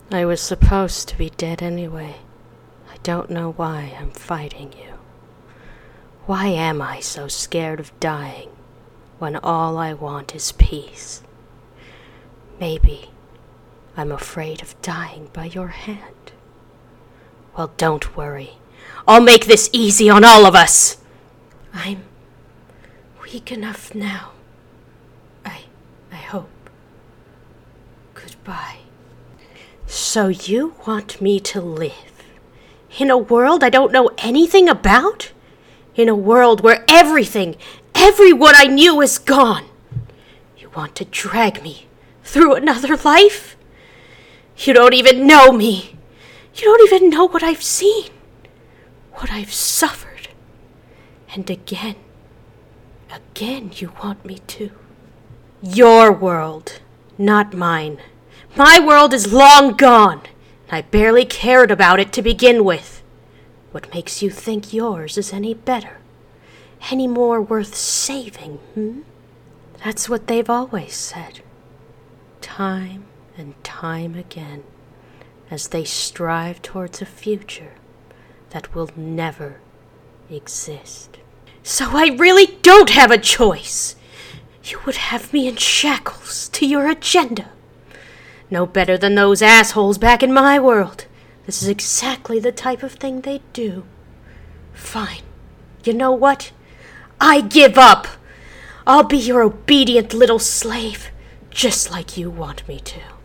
I was supposed to be dead anyway. I don't know why I'm fighting you. Why am I so scared of dying when all I want is peace? Maybe I'm afraid of dying by your hand. Well, don't worry. I'll make this easy on all of us. I'm weak enough now. I hope. Goodbye. So you want me to live in a world I don't know anything about? In a world where everyone I knew is gone? You want to drag me through another life? You don't even know me. You don't even know what I've seen, what I've suffered. And again you want me to. Your world, not mine. My world is long gone, and I barely cared about it to begin with. What makes you think yours is any better? Any more worth saving, That's what they've always said. Time and time again, as they strive towards a future that will never exist. So I really don't have a choice. You would have me in shackles to your agenda. No better than those assholes back in my world. This is exactly the type of thing they do. Fine. You know what? I give up. I'll be your obedient little slave, just like you want me to.